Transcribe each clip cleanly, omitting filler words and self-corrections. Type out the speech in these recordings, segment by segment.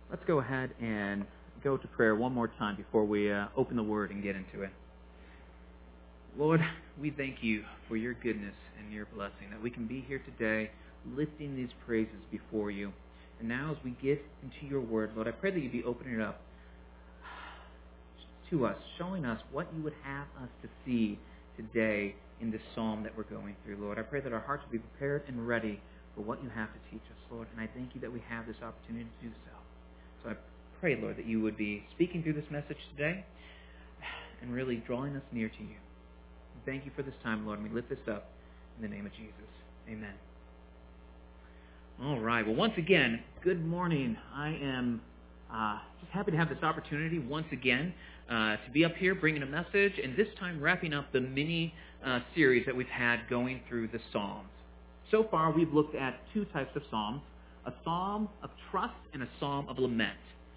Let's go ahead and go to prayer one more time before we open the Word and get into it. Lord, we thank you for your goodness and your blessing, that we can be here today lifting these praises before you. And now as we get into your Word, Lord, I pray that you be opening it up to us, showing us what you would have us to see today in this psalm that we're going through, Lord. I pray that our hearts will be prepared and ready for what you have to teach us, Lord. And I thank you that we have this opportunity to do so. So I pray, Lord, that you would be speaking through this message today and really drawing us near to you. Thank you for this time, Lord, and we lift this up in the name of Jesus. Amen. All right. Well, once again, good morning. I am just happy to have this opportunity once again to be up here bringing a message, and this time wrapping up the mini series that we've had going through the Psalms. So far, we've looked at two types of Psalms, a Psalm of trust and a Psalm of lament.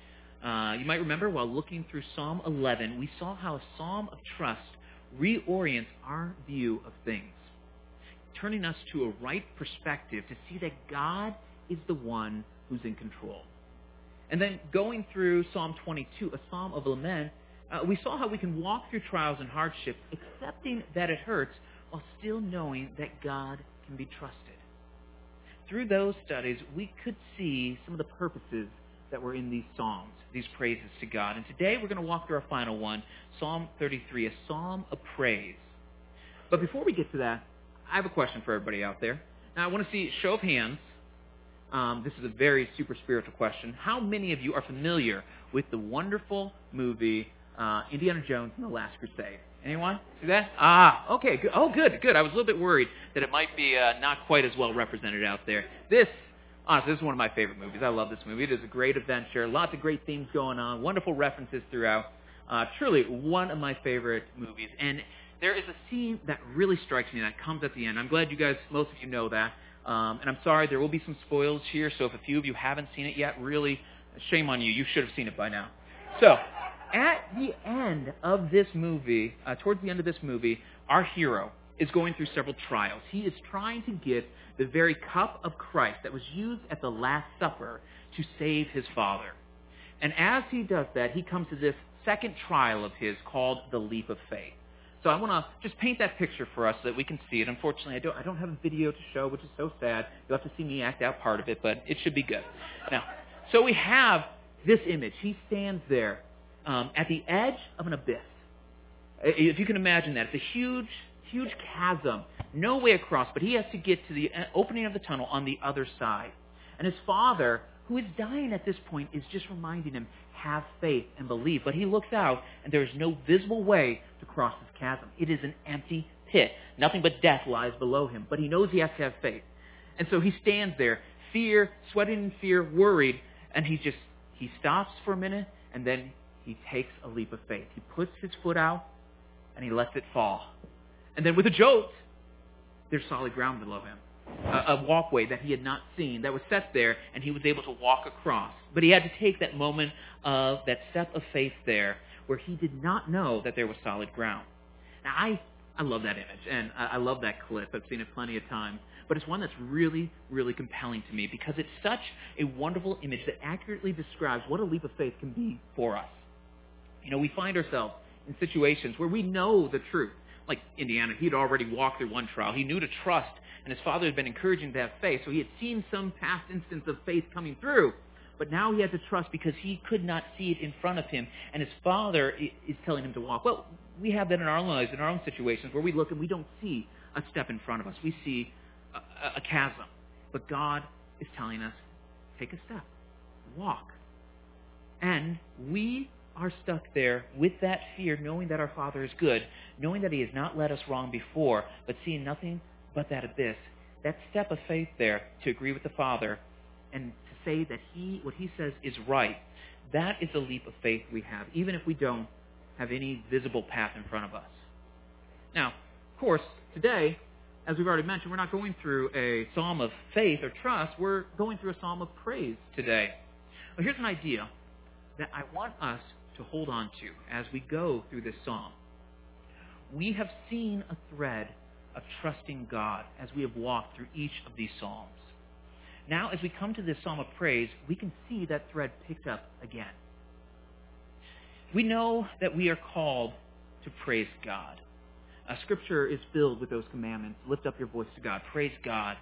You might remember while looking through Psalm 11, we saw how a Psalm of trust reorients our view of things, turning us to a right perspective to see that God is the one who's in control. And then going through Psalm 22, a Psalm of lament, we saw how we can walk through trials and hardships, accepting that it hurts, while still knowing that God can be trusted. Through those studies, we could see some of the purposes that were in these psalms, these praises to God. And today we're going to walk through our final one, Psalm 33, a psalm of praise. But before we get to that, I have a question for everybody out there. Now, I want to see a show of hands. This is a very super spiritual question. How many of you are familiar with the wonderful movie Indiana Jones and the Last Crusade? Anyone see that? Okay. Good. Oh, good. I was a little bit worried that it might be not quite as well represented out there. Honestly, this is one of my favorite movies. I love this movie. It is a great adventure. Lots of great themes going on. Wonderful references throughout. Truly one of my favorite movies. And there is a scene that really strikes me that comes at the end. I'm glad most of you know that. And I'm sorry, there will be some spoilers here. So if a few of you haven't seen it yet, really, shame on you. You should have seen it by now. So, at the end of this movie, towards the end of this movie, our hero is going through several trials. He is trying to get the very cup of Christ that was used at the Last Supper to save his Father. And as he does that, he comes to this second trial of his called the leap of faith. So I want to just paint that picture for us so that we can see it. Unfortunately, I don't have a video to show, which is so sad. You'll have to see me act out part of it, but it should be good. Now, so we have this image. He stands there at the edge of an abyss. If you can imagine that, it's a huge chasm, no way across, but he has to get to the opening of the tunnel on the other side. And his father, who is dying at this point, is just reminding him, have faith and believe. But he looks out, and there is no visible way to cross this chasm. It is an empty pit. Nothing but death lies below him. But he knows he has to have faith. And so he stands there, sweating in fear, worried, and he stops for a minute, and then he takes a leap of faith. He puts his foot out, and he lets it fall. And then with a jolt, there's solid ground below him. A walkway that he had not seen that was set there, and he was able to walk across. But he had to take that moment of that step of faith there where he did not know that there was solid ground. Now, I love that image, and I love that clip. I've seen it plenty of times. But it's one that's really, really compelling to me because it's such a wonderful image that accurately describes what a leap of faith can be for us. You know, we find ourselves in situations where we know the truth. Like Indiana, he had already walked through one trial. He knew to trust, and his father had been encouraging him to have faith. So he had seen some past instance of faith coming through. But now he had to trust because he could not see it in front of him. And his father is telling him to walk. Well, we have that in our lives, in our own situations, where we look and we don't see a step in front of us. We see a chasm. But God is telling us, take a step. Walk. And we are stuck there with that fear, knowing that our Father is good, knowing that he has not led us wrong before, but seeing nothing but that abyss. That step of faith there to agree with the Father and to say that what he says is right, that is a leap of faith we have, even if we don't have any visible path in front of us. Now, of course, today, as we've already mentioned, we're not going through a psalm of faith or trust. We're going through a psalm of praise today. Well, here's an idea that I want us to hold on to as we go through this psalm. We have seen a thread of trusting God as we have walked through each of these psalms. Now, as we come to this psalm of praise, we can see that thread picked up again. We know that we are called to praise God. Scripture is filled with those commandments. Lift up your voice to God. Praise God.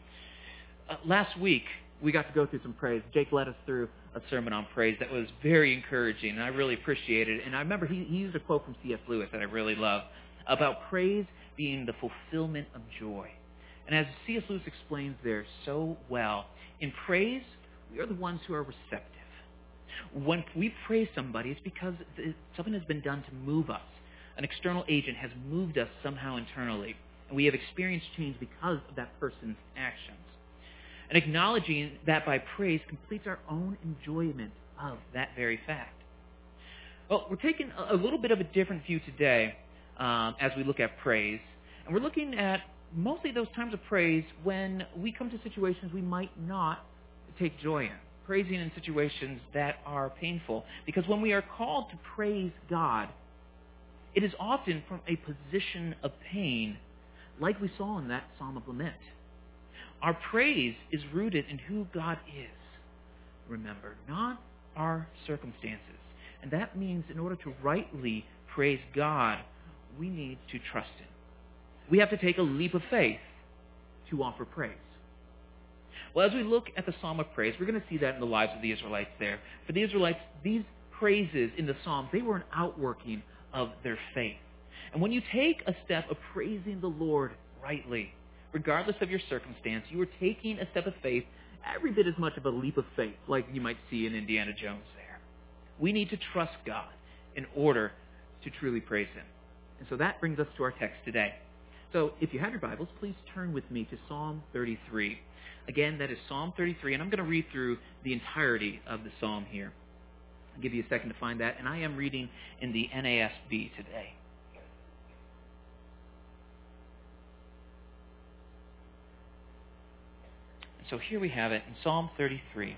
Last week, we got to go through some praise. Jake led us through a sermon on praise that was very encouraging, and I really appreciated it. And I remember he used a quote from C.S. Lewis that I really love about praise being the fulfillment of joy. And as C.S. Lewis explains there so well, in praise, we are the ones who are receptive. When we praise somebody, it's because something has been done to move us. An external agent has moved us somehow internally, and we have experienced change because of that person's actions. And acknowledging that by praise completes our own enjoyment of that very fact. Well, we're taking a little bit of a different view today as we look at praise, and we're looking at mostly those times of praise when we come to situations we might not take joy in. Praising in situations that are painful. Because when we are called to praise God, it is often from a position of pain, like we saw in that Psalm of Lament. Our praise is rooted in who God is, remember, not our circumstances. And that means in order to rightly praise God, we need to trust Him. We have to take a leap of faith to offer praise. Well, as we look at the Psalm of Praise, we're going to see that in the lives of the Israelites there. For the Israelites, these praises in the Psalms, they were an outworking of their faith. And when you take a step of praising the Lord rightly, regardless of your circumstance, you are taking a step of faith, every bit as much of a leap of faith, like you might see in Indiana Jones there. We need to trust God in order to truly praise Him. And so that brings us to our text today. So if you have your Bibles, please turn with me to Psalm 33. Again, that is Psalm 33, and I'm going to read through the entirety of the psalm here. I'll give you a second to find that, and I am reading in the NASB today. So here we have it in Psalm 33.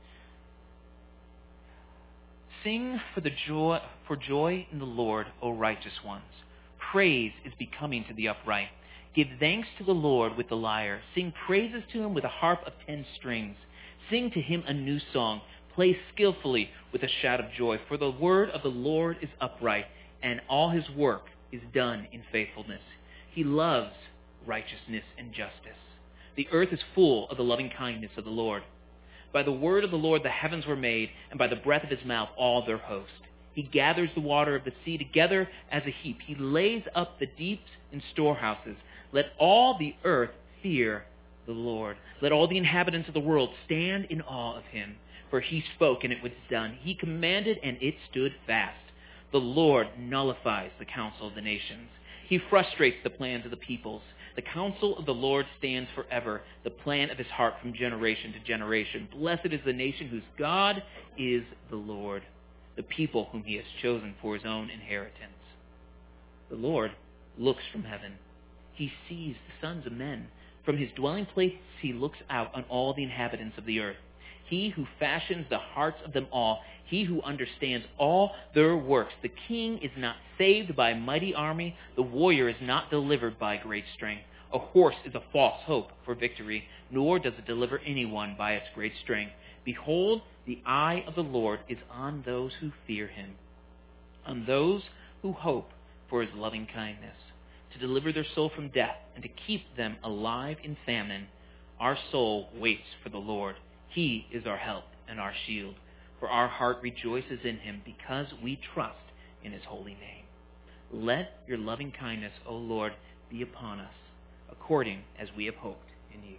Sing for joy in the Lord, O righteous ones. Praise is becoming to the upright. Give thanks to the Lord with the lyre. Sing praises to Him with a harp of 10 strings. Sing to Him a new song. Play skillfully with a shout of joy. For the word of the Lord is upright, and all His work is done in faithfulness. He loves righteousness and justice. The earth is full of the loving kindness of the Lord. By the word of the Lord the heavens were made, and by the breath of His mouth all their host. He gathers the water of the sea together as a heap. He lays up the deeps in storehouses. Let all the earth fear the Lord. Let all the inhabitants of the world stand in awe of Him. For He spoke, and it was done. He commanded, and it stood fast. The Lord nullifies the counsel of the nations. He frustrates the plans of the peoples. The counsel of the Lord stands forever, the plan of His heart from generation to generation. Blessed is the nation whose God is the Lord, the people whom He has chosen for His own inheritance. The Lord looks from heaven. He sees the sons of men. From His dwelling place He looks out on all the inhabitants of the earth. He who fashions the hearts of them all, He who understands all their works. The king is not saved by a mighty army. The warrior is not delivered by great strength. A horse is a false hope for victory, nor does it deliver anyone by its great strength. Behold, the eye of the Lord is on those who fear Him, on those who hope for His loving kindness, to deliver their soul from death and to keep them alive in famine. Our soul waits for the Lord. He is our help and our shield. For our heart rejoices in Him because we trust in His holy name. Let your loving kindness, O Lord, be upon us, according as we have hoped in You.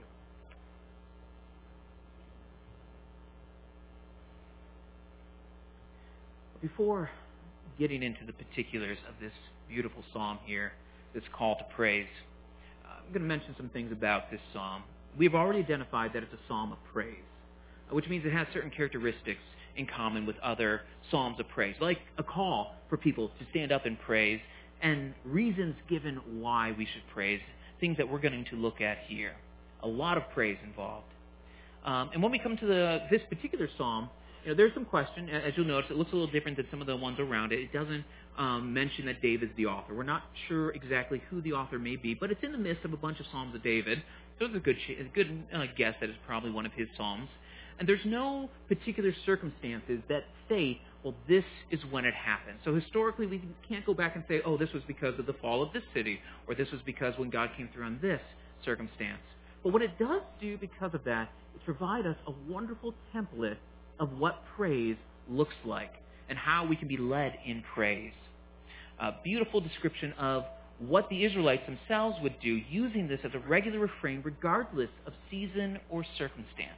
Before getting into the particulars of this beautiful psalm here, this call to praise, I'm going to mention some things about this psalm. We've already identified that it's a psalm of praise, which means it has certain characteristics in common with other psalms of praise, like a call for people to stand up and praise and reasons given why we should praise, things that we're going to look at here. A lot of praise involved. And when we come to this particular psalm, there's some question. As you'll notice, it looks a little different than some of the ones around it. It doesn't mention that David's the author. We're not sure exactly who the author may be, but it's in the midst of a bunch of Psalms of David. So it's a good guess that it's probably one of his psalms. And there's no particular circumstances that say, well, this is when it happened. So historically, we can't go back and say, oh, this was because of the fall of this city, or this was because when God came through on this circumstance. But what it does do because of that is provide us a wonderful template of what praise looks like and how we can be led in praise. A beautiful description of what the Israelites themselves would do, using this as a regular refrain regardless of season or circumstance.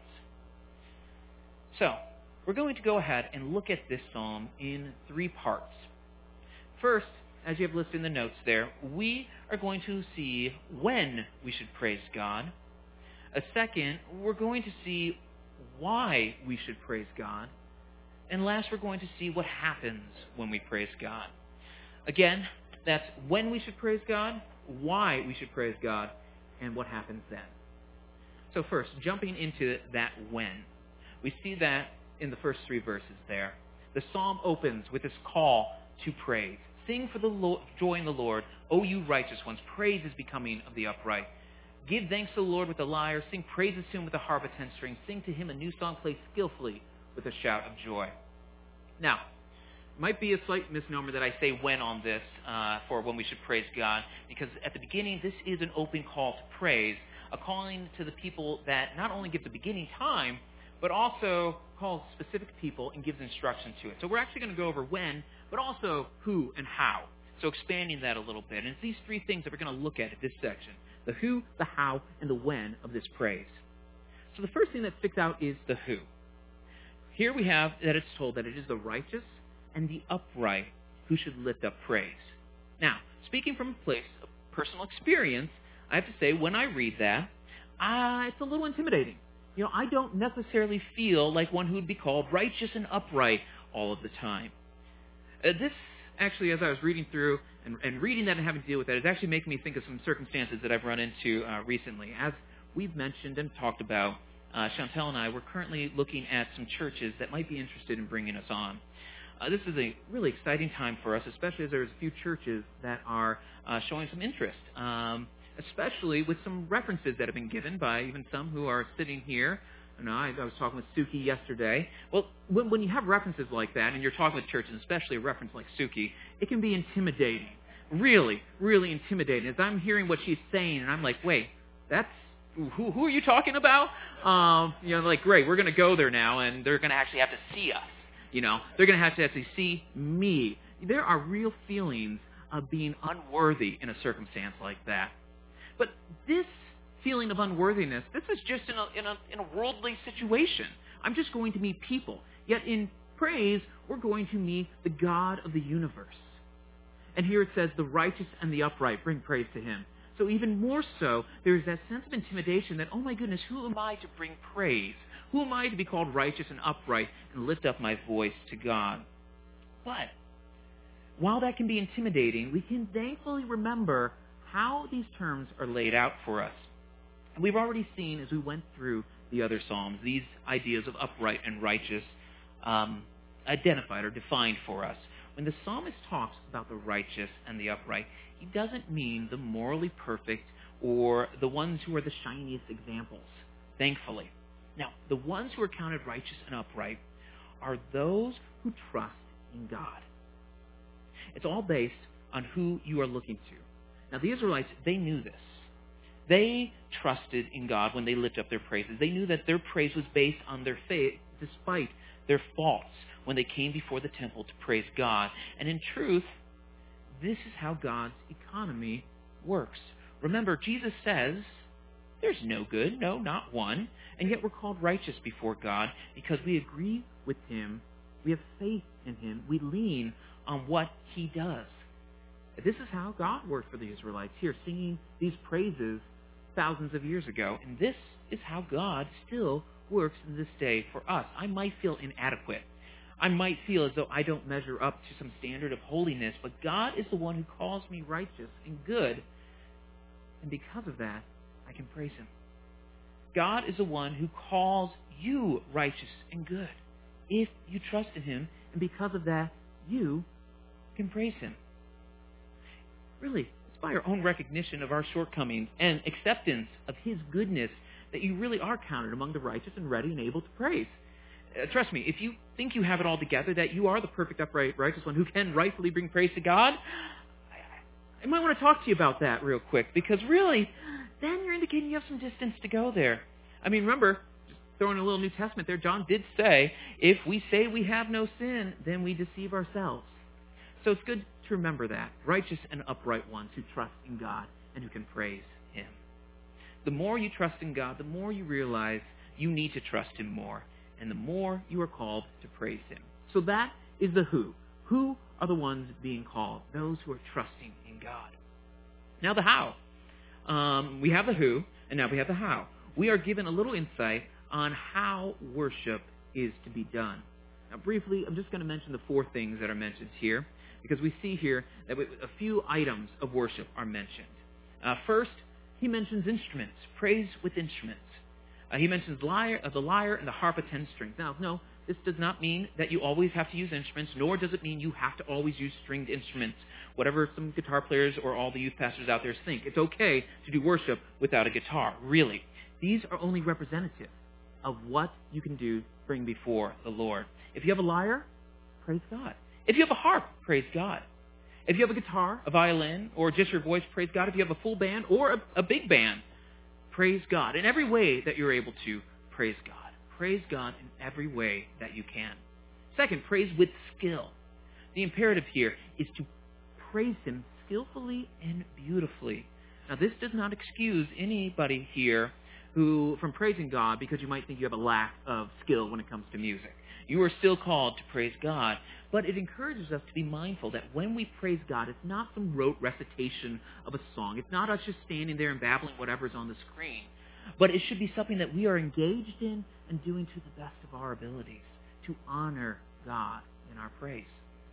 So, we're going to go ahead and look at this psalm in 3 parts. First, as you have listed in the notes there, we are going to see when we should praise God. A second, we're going to see why we should praise God. And last, we're going to see what happens when we praise God. Again, that's when we should praise God, why we should praise God, and what happens then. So first, jumping into that when. We see that in the first 3 verses there. The psalm opens with this call to praise. Sing for the Lord, joy in the Lord, O you righteous ones. Praise is becoming of the upright. Give thanks to the Lord with the lyre. Sing praises to him with the harp of 10 strings. Sing to him a new song. Play skillfully with a shout of joy. Now, it might be a slight misnomer that I say when on this for when we should praise God, because at the beginning, this is an open call to praise, a calling to the people that not only gives a beginning time, but also calls specific people and gives instruction to it. So we're actually going to go over when, but also who and how. So expanding that a little bit. And it's these 3 things that we're going to look at this section. The who, the how, and the when of this praise. So the first thing that sticks out is the who. Here we have that it's told that it is the righteous and the upright who should lift up praise. Now, speaking from a place of personal experience, I have to say when I read that, it's a little intimidating. I don't necessarily feel like one who would be called righteous and upright all of the time. This actually, as I was reading through and reading that and having to deal with that, is actually making me think of some circumstances that I've run into recently. As we've mentioned and talked about, Chantel and I, we're currently looking at some churches that might be interested in bringing us on. This is a really exciting time for us, especially as there's a few churches that are showing some interest, especially with some references that have been given by even some who are sitting here. I was talking with Suki yesterday. Well, when you have references like that, and you're talking with churches, especially a reference like Suki, it can be intimidating. Really, really intimidating. As I'm hearing what she's saying, and I'm like, wait, that's who are you talking about? Great, we're going to go there now, and they're going to actually have to see us. They're going to have to actually see me. There are real feelings of being unworthy in a circumstance like that. But this feeling of unworthiness, this is just in a worldly situation. I'm just going to meet people. Yet in praise, we're going to meet the God of the universe. And here it says, the righteous and the upright bring praise to him. So even more so, there is that sense of intimidation that, oh my goodness, who am I to bring praise? Who am I to be called righteous and upright and lift up my voice to God? But while that can be intimidating, we can thankfully remember how these terms are laid out for us. We've already seen, as we went through the other Psalms, these ideas of upright and righteous identified or defined for us. When the psalmist talks about the righteous and the upright, he doesn't mean the morally perfect or the ones who are the shiniest examples, thankfully. Now, the ones who are counted righteous and upright are those who trust in God. It's all based on who you are looking to. Now, the Israelites, they knew this. They trusted in God when they lifted up their praises. They knew that their praise was based on their faith, despite their faults, when they came before the temple to praise God. And in truth, this is how God's economy works. Remember, Jesus says, there's no good, no, not one, and yet we're called righteous before God because we agree with him, we have faith in him, we lean on what he does. This is how God worked for the Israelites here, singing these praises thousands of years ago. And this is how God still works in this day for us. I might feel inadequate. I might feel as though I don't measure up to some standard of holiness, but God is the one who calls me righteous and good. And because of that, I can praise him. God is the one who calls you righteous and good if you trust in him, and because of that, you can praise him. Really, it's by our own recognition of our shortcomings and acceptance of His goodness that you really are counted among the righteous and ready and able to praise. Trust me, if you think you have it all together, that you are the perfect, upright, righteous one who can rightfully bring praise to God, I might want to talk to you about that real quick, because really, then you're indicating you have some distance to go there. I mean, remember, just throwing a little New Testament there, John did say, if we say we have no sin, then we deceive ourselves. So it's good to remember that. Righteous and upright ones who trust in God and who can praise Him. The more you trust in God, the more you realize you need to trust Him more, and the more you are called to praise Him. So that is the who. Who are the ones being called? Those who are trusting in God. Now the how. We have the who, and now we have the how. We are given a little insight on how worship is to be done. Now briefly, I'm just going to mention the 4 things that are mentioned here, because we see here that a few items of worship are mentioned. First, he mentions instruments, praise with instruments. He mentions the lyre and the harp of 10 strings. Now, no, this does not mean that you always have to use instruments, nor does it mean you have to always use stringed instruments, whatever some guitar players or all the youth pastors out there think. It's okay to do worship without a guitar, really. These are only representative of what you can do bring before the Lord. If you have a lyre, praise God. If you have a harp, praise God. If you have a guitar, a violin, or just your voice, praise God. If you have a full band or a big band, praise God. In every way that you're able to, praise God. Praise God in every way that you can. Second, praise with skill. The imperative here is to praise Him skillfully and beautifully. Now, this does not excuse anybody here from praising God because you might think you have a lack of skill when it comes to music. You are still called to praise God, but it encourages us to be mindful that when we praise God, it's not some rote recitation of a song. It's not us just standing there and babbling whatever's on the screen. But it should be something that we are engaged in and doing to the best of our abilities to honor God in our praise.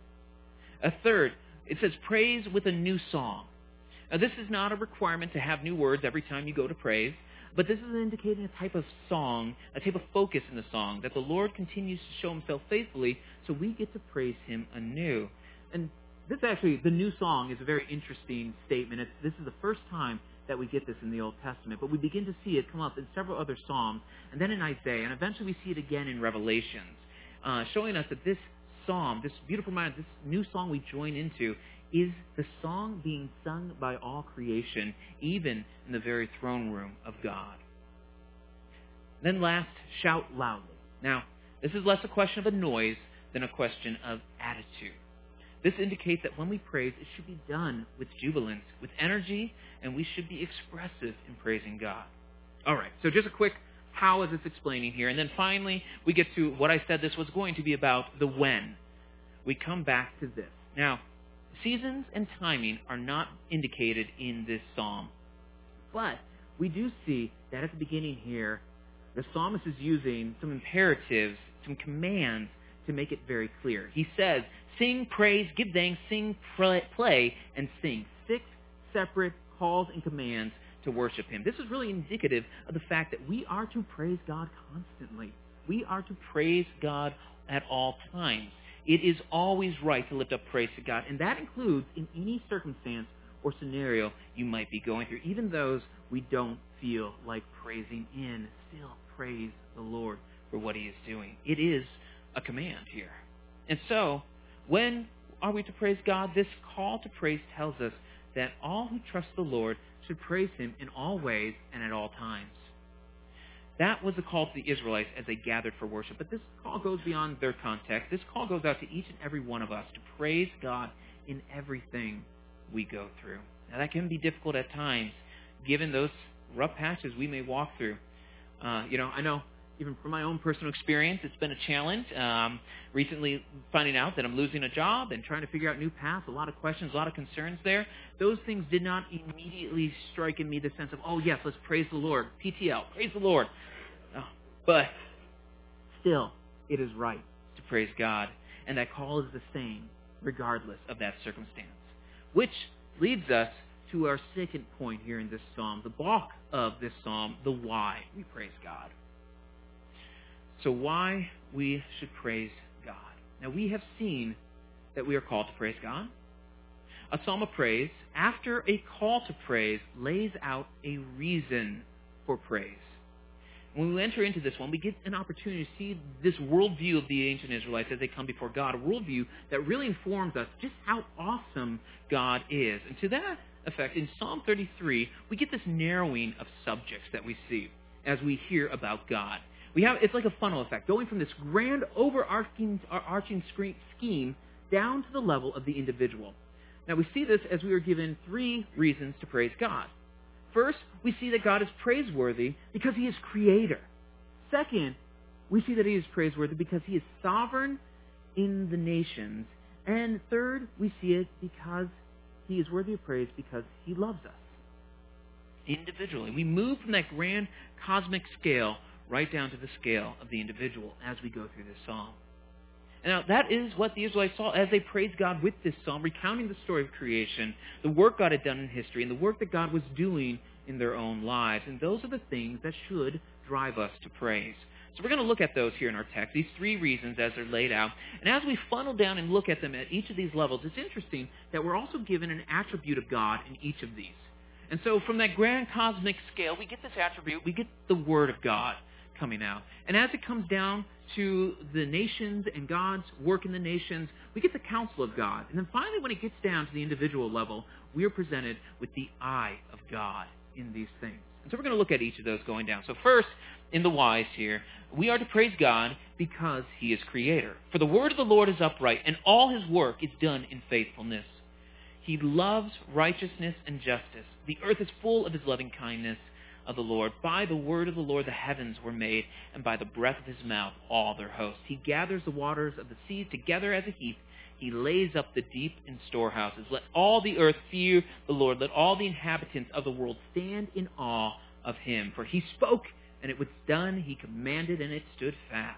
A third, it says praise with a new song. Now, this is not a requirement to have new words every time you go to praise, but this is indicating a type of song, a type of focus in the song, that the Lord continues to show Himself faithfully, so we get to praise Him anew. And this actually, the new song is a very interesting statement. This is the first time that we get this in the Old Testament, but we begin to see it come up in several other Psalms, and then in Isaiah, and eventually we see it again in Revelations, showing us that this psalm, this beautiful reminder, this new song we join into, is the song being sung by all creation, even in the very throne room of God. Then last, shout loudly. Now, this is less a question of a noise than a question of attitude. This indicates that when we praise, it should be done with jubilance, with energy, and we should be expressive in praising God. All right, so just a quick how is this explaining here. And then finally, we get to what I said this was going to be about, the when. We come back to this. Now, seasons and timing are not indicated in this psalm. But we do see that at the beginning here, the psalmist is using some imperatives, some commands to make it very clear. He says, sing, praise, give thanks, sing, play, and sing. 6 separate calls and commands to worship Him. This is really indicative of the fact that we are to praise God constantly. We are to praise God at all times. It is always right to lift up praise to God, and that includes in any circumstance or scenario you might be going through. Even those we don't feel like praising in, still praise the Lord for what He is doing. It is a command here. And so, when are we to praise God? This call to praise tells us that all who trust the Lord should praise Him in all ways and at all times. That was the call to the Israelites as they gathered for worship. But this call goes beyond their context. This call goes out to each and every one of us to praise God in everything we go through. Now, that can be difficult at times, given those rough patches we may walk through. I know even from my own personal experience, it's been a challenge. Recently finding out that I'm losing a job and trying to figure out new paths, a lot of questions, a lot of concerns there. Those things did not immediately strike in me the sense of, oh yes, let's praise the Lord. PTL, praise the Lord. But still, it is right to praise God. And that call is the same regardless of that circumstance. Which leads us to our second point here in this psalm, the bulk of this psalm, the why we praise God. So why we should praise God. Now, we have seen that we are called to praise God. a psalm of praise, after a call to praise, lays out a reason for praise. When we enter into this one, we get an opportunity to see this worldview of the ancient Israelites as they come before God, a worldview that really informs us just how awesome God is. And to that effect, in Psalm 33, we get this narrowing of subjects that we see as we hear about God. It's like a funnel effect, going from this grand overarching scheme down to the level of the individual. Now we see this as we are given 3 reasons to praise God. First, we see that God is praiseworthy because he is creator. Second, we see that he is praiseworthy because he is sovereign in the nations. And third, we see it because he is worthy of praise because he loves us. Individually, we move from that grand cosmic scale right down to the scale of the individual as we go through this psalm. And now that is what the Israelites saw as they praised God with this psalm, recounting the story of creation, the work God had done in history, and the work that God was doing in their own lives. And those are the things that should drive us to praise. So we're going to look at those here in our text, these 3 reasons as they're laid out. And as we funnel down and look at them at each of these levels, it's interesting that we're also given an attribute of God in each of these. And so from that grand cosmic scale, we get this attribute, we get the Word of God coming out. And as it comes down to the nations and God's work in the nations, we get the counsel of God. And then finally, when it gets down to the individual level, we are presented with the eye of God in these things. And so we're going to look at each of those going down. So first, in the whys here, we are to praise God because he is creator. For the word of the Lord is upright, and all his work is done in faithfulness. He loves righteousness and justice. The earth is full of his loving kindness of the Lord. By the word of the Lord the heavens were made, and by the breath of his mouth all their hosts. He gathers the waters of the seas together as a heap. He lays up the deep in storehouses. Let all the earth fear the Lord. Let all the inhabitants of the world stand in awe of him. For he spoke, and it was done. He commanded, and it stood fast.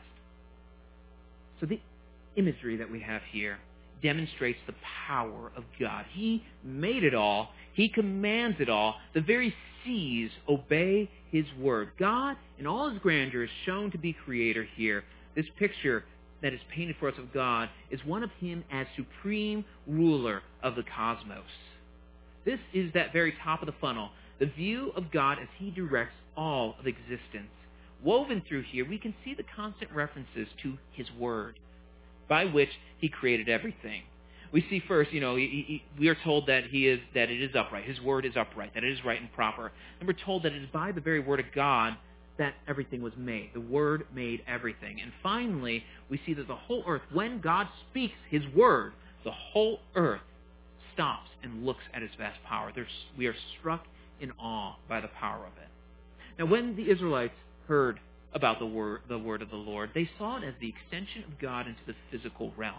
So the imagery that we have here demonstrates the power of God. He made it all. He commands it all. The very seas obey his word. God, in all his grandeur, is shown to be creator here. This picture that is painted for us of God is one of him as supreme ruler of the cosmos. This is that very top of the funnel, the view of God as he directs all of existence. Woven through here, we can see the constant references to his word, by which he created everything. We see first, we are told that that it is upright. His word is upright, that it is right and proper. And we're told that it is by the very word of God that everything was made. The word made everything. And finally, we see that the whole earth, when God speaks his word, the whole earth stops and looks at his vast power. We are struck in awe by the power of it. Now, when the Israelites heard about the word of the Lord, they saw it as the extension of God into the physical realm.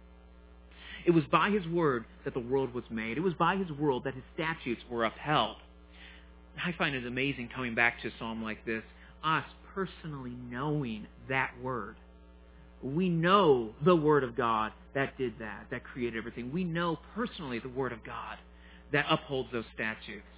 It was by his word that the world was made. It was by his word that his statutes were upheld. I find it amazing coming back to a psalm like this, us personally knowing that word. We know the word of God that did that created everything. We know personally the word of God that upholds those statutes.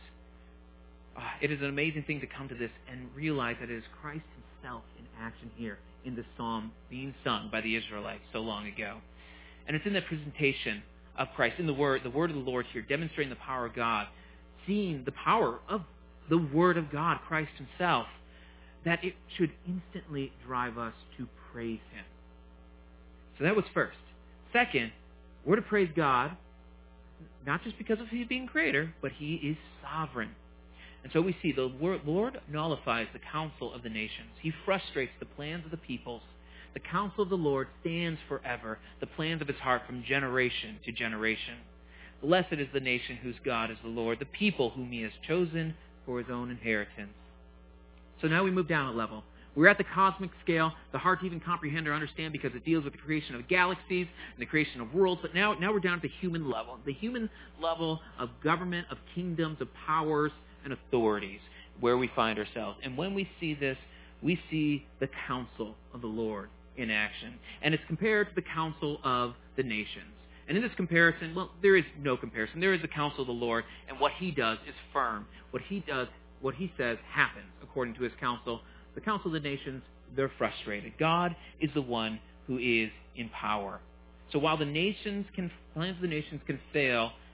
It is an amazing thing to come to this and realize that it is Christ himself in action here in the psalm being sung by the Israelites so long ago. And it's in the presentation of Christ, in the word of the Lord here, demonstrating the power of God, seeing the power of the word of God, Christ himself, that it should instantly drive us to praise him. So that was first. Second, we're to praise God, not just because of his being creator, but he is sovereign. And so we see the Lord nullifies the counsel of the nations. He frustrates the plans of the peoples. The counsel of the Lord stands forever, the plans of his heart from generation to generation. Blessed is the nation whose God is the Lord, the people whom he has chosen for his own inheritance. So now we move down a level. We're at the cosmic scale, the hard to even comprehend or understand because it deals with the creation of galaxies and the creation of worlds. But now we're down at the human level of government, of kingdoms, of powers, and authorities, where we find ourselves. And when we see this, we see the counsel of the Lord in action. And it's compared to the counsel of the nations. And in this comparison, well, there is no comparison. There is the counsel of the Lord, and what he does is firm. What he says happens according to his counsel. The counsel of the nations, they're frustrated. God is the one who is in power. So while plans of the nations can fail,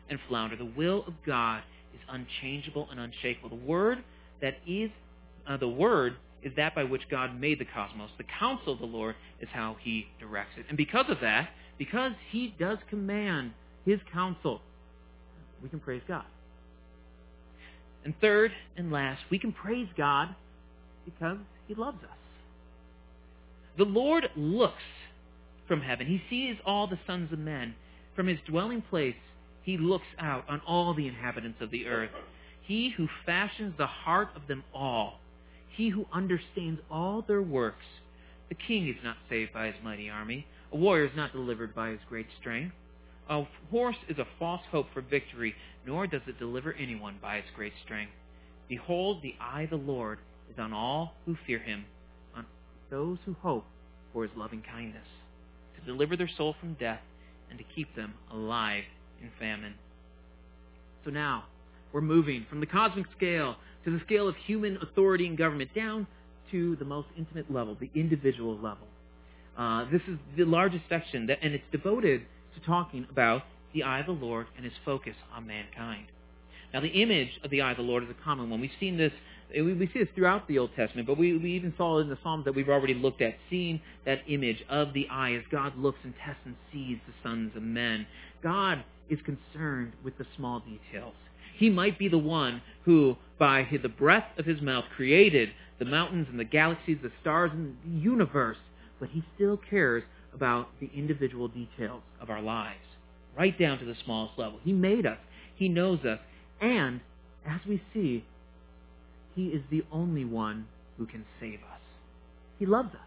and flounder. The will of God is unchangeable and unshakable. The Word is that by which God made the cosmos. The counsel of the Lord is how He directs it. And because of that, because He does command His counsel, we can praise God. And third and last, we can praise God because He loves us. The Lord looks from heaven. He sees all the sons of men. From His dwelling place, He looks out on all the inhabitants of the earth. He who fashions the heart of them all. He who understands all their works. The king is not saved by his mighty army. A warrior is not delivered by his great strength. A horse is a false hope for victory, nor does it deliver anyone by its great strength. Behold, the eye of the Lord is on all who fear Him, on those who hope for His loving kindness, to deliver their soul from death and to keep them alive in famine. So now, we're moving from the cosmic scale to the scale of human authority and government down to the most intimate level, the individual level. This is the largest section, and it's devoted to talking about the eye of the Lord and His focus on mankind. Now, the image of the eye of the Lord is a common one. We've seen this. We see this throughout the Old Testament, but we even saw it in the Psalms that we've already looked at, seeing that image of the eye as God looks and tests and sees the sons of men. God is concerned with the small details. He might be the one who, by the breath of His mouth, created the mountains and the galaxies, the stars and the universe, but He still cares about the individual details of our lives, right down to the smallest level. He made us. He knows us. And, as we see, He is the only one who can save us. He loves us.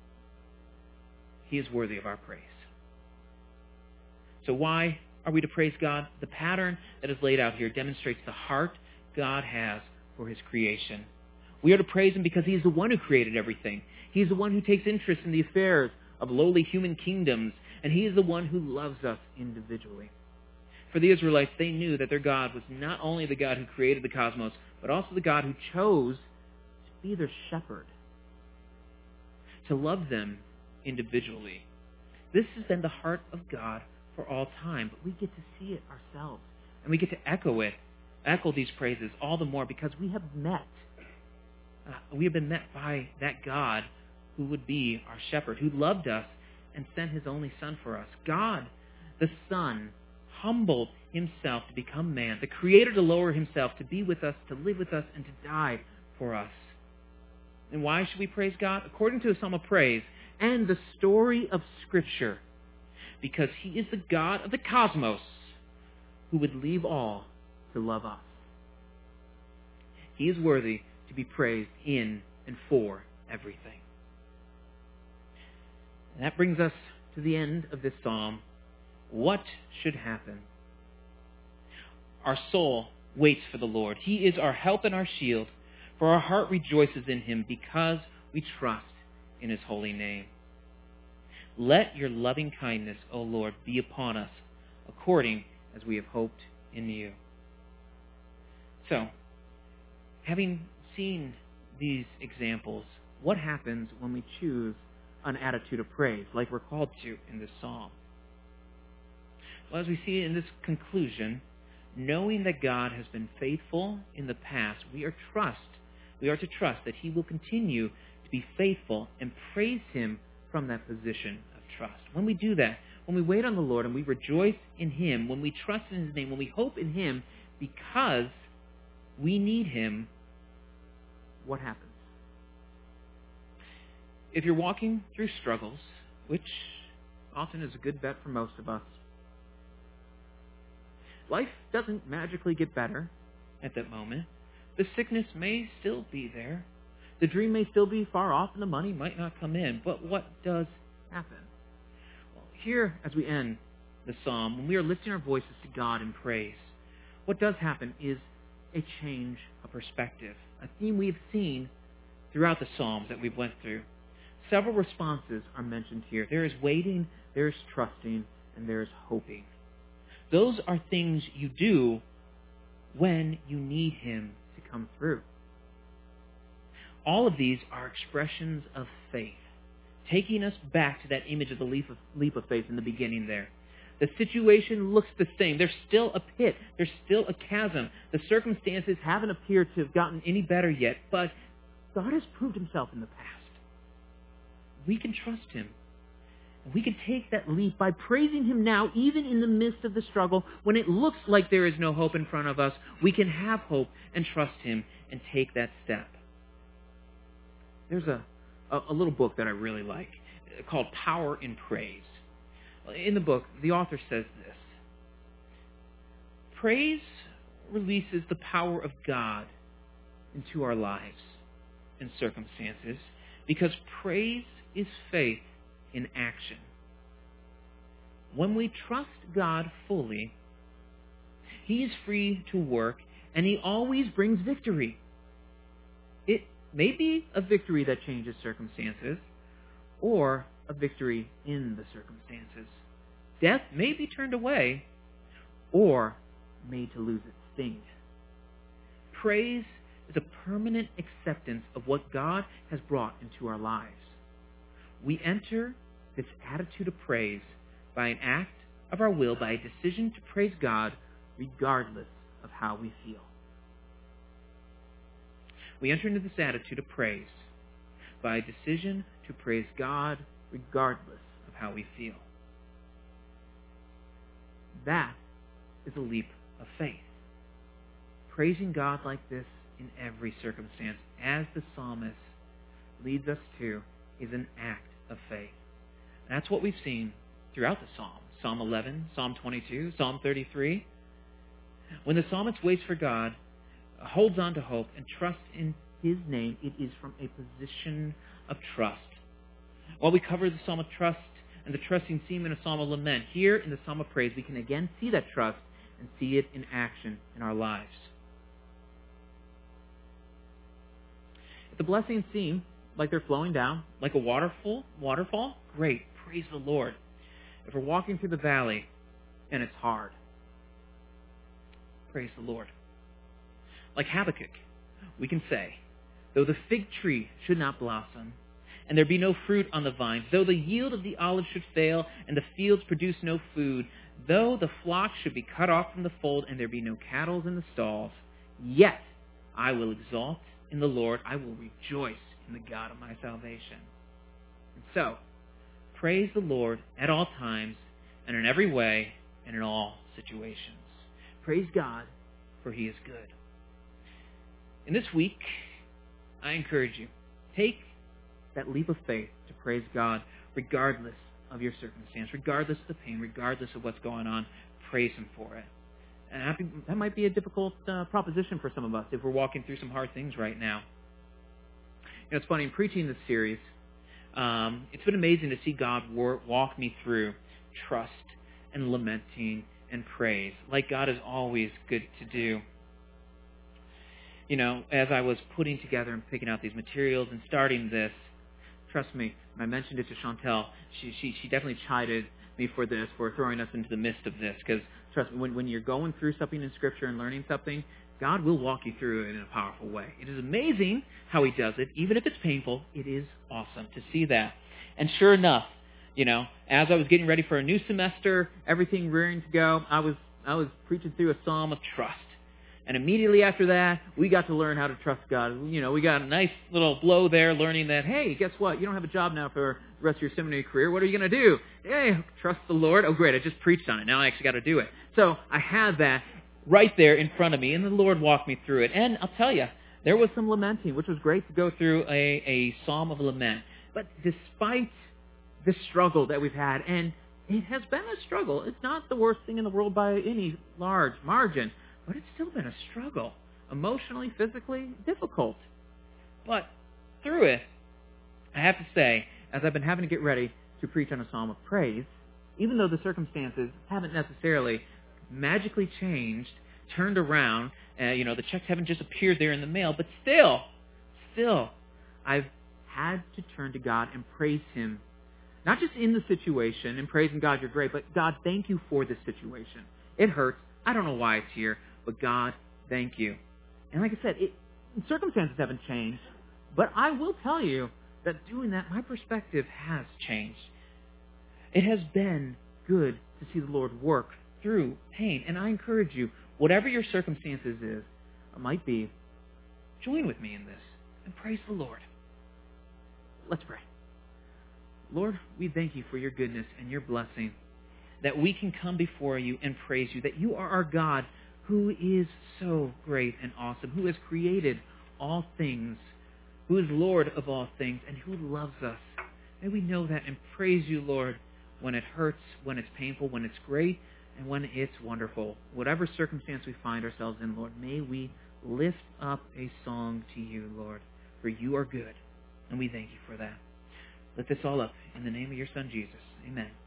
He is worthy of our praise. So why are we to praise God? The pattern that is laid out here demonstrates the heart God has for His creation. We are to praise Him because He is the one who created everything. He is the one who takes interest in the affairs of lowly human kingdoms, and He is the one who loves us individually. For the Israelites, they knew that their God was not only the God who created the cosmos, but also the God who chose to be their shepherd, to love them individually. This has been the heart of God for all time, but we get to see it ourselves, and we get to echo these praises all the more because we have been met by that God who would be our shepherd, who loved us and sent His only Son for us. God, the Son, humbled Himself to become man, the Creator to lower Himself, to be with us, to live with us, and to die for us. And why should we praise God? According to a psalm of praise and the story of Scripture, because He is the God of the cosmos who would leave all to love us. He is worthy to be praised in and for everything. And that brings us to the end of this psalm. What should happen? Our soul waits for the Lord. He is our help and our shield, for our heart rejoices in Him because we trust in His holy name. Let your loving kindness, O Lord, be upon us, according as we have hoped in You. So, having seen these examples, what happens when we choose an attitude of praise, like we're called to in this psalm? Well, as we see in this conclusion, knowing that God has been faithful in the past, we are to trust that He will continue to be faithful and praise Him from that position of trust. When we do that, when we wait on the Lord and we rejoice in Him, when we trust in His name, when we hope in Him because we need Him, what happens? If you're walking through struggles, which often is a good bet for most of us, life doesn't magically get better at that moment. The sickness may still be there. The dream may still be far off and the money might not come in. But what does happen? Well, here, as we end the psalm, when we are lifting our voices to God in praise, what does happen is a change of perspective. A theme we've seen throughout the psalms that we've went through. Several responses are mentioned here. There is waiting, there is trusting, and there is hoping. Those are things you do when you need Him to come through. All of these are expressions of faith, taking us back to that image of the leap of faith in the beginning there. The situation looks the same. There's still a pit. There's still a chasm. The circumstances haven't appeared to have gotten any better yet, but God has proved himself in the past. We can trust him. We can take that leap by praising him now, even in the midst of the struggle. When it looks like there is no hope in front of us, we can have hope and trust him and take that step. There's a little book that I really like called Power in Praise. In the book, the author says this: praise releases the power of God into our lives and circumstances, because praise is faith in action. When we trust God fully, he is free to work, and he always brings victory. It may be a victory that changes circumstances, or a victory in the circumstances. Death may be turned away, or made to lose its sting. Praise is a permanent acceptance of what God has brought into our lives. We enter this attitude of praise by an act of our will, by a decision to praise God regardless of how we feel. We enter into this attitude of praise by a decision to praise God regardless of how we feel. That is a leap of faith. Praising God like this in every circumstance, as the psalmist leads us to, is an act of faith. And that's what we've seen throughout the Psalms. Psalm 11, Psalm 22, Psalm 33. When the psalmist waits for God, holds on to hope, and trusts in his name, it is from a position of trust. While we cover the Psalm of Trust and the trusting theme in a Psalm of Lament, here in the Psalm of Praise, we can again see that trust and see it in action in our lives. If the blessings seem like they're flowing down, like a waterfall, great, praise the Lord. If we're walking through the valley and it's hard, praise the Lord. Like Habakkuk, we can say, though the fig tree should not blossom, and there be no fruit on the vines, though the yield of the olive should fail, and the fields produce no food, though the flock should be cut off from the fold, and there be no cattle in the stalls, yet I will exalt in the Lord, I will rejoice in the God of my salvation. And so, praise the Lord at all times, and in every way, and in all situations. Praise God, for he is good. In this week, I encourage you, take that leap of faith to praise God regardless of your circumstance, regardless of the pain, regardless of what's going on. Praise him for it. And that might be a difficult proposition for some of us if we're walking through some hard things right now. You know, it's funny, in preaching this series, it's been amazing to see God walk me through trust and lamenting and praise, like God is always good to do. You know, as I was putting together and picking out these materials and starting this, trust me, when I mentioned it to Chantel, she definitely chided me for this, for throwing us into the midst of this, because trust me, when you're going through something in Scripture and learning something, God will walk you through it in a powerful way. It is amazing how he does it. Even if it's painful, it is awesome to see that. And sure enough, you know, as I was getting ready for a new semester, everything rearing to go, I was preaching through a psalm of trust. And immediately after that, we got to learn how to trust God. You know, we got a nice little blow there learning that, hey, guess what? You don't have a job now for the rest of your seminary career. What are you going to do? Hey, trust the Lord. Oh, great, I just preached on it. Now I actually got to do it. So I had that right there in front of me, and the Lord walked me through it. And I'll tell you, there was some lamenting, which was great to go through a psalm of lament. But despite the struggle that we've had, and it has been a struggle. It's not the worst thing in the world by any large margin, but it's still been a struggle. Emotionally, physically, difficult. But through it, I have to say, as I've been having to get ready to preach on a psalm of praise, even though the circumstances haven't necessarily magically changed, turned around, the checks haven't just appeared there in the mail, but still, I've had to turn to God and praise him. Not just in the situation and praising God, you're great, but God, thank you for this situation. It hurts. I don't know why it's here, but God, thank you. And like I said, circumstances haven't changed, but I will tell you that doing that, my perspective has changed. It has been good to see the Lord work through pain. And I encourage you, whatever your circumstances might be, join with me in this and praise the Lord. Let's pray. Lord, we thank you for your goodness and your blessing, that we can come before you and praise you, that you are our God who is so great and awesome, who has created all things, who is Lord of all things, and who loves us. May we know that and praise you, Lord, when it hurts, when it's painful, when it's great, and when it's wonderful. Whatever circumstance we find ourselves in, Lord, may we lift up a song to you, Lord, for you are good, and we thank you for that. Lift this all up in the name of your Son, Jesus. Amen.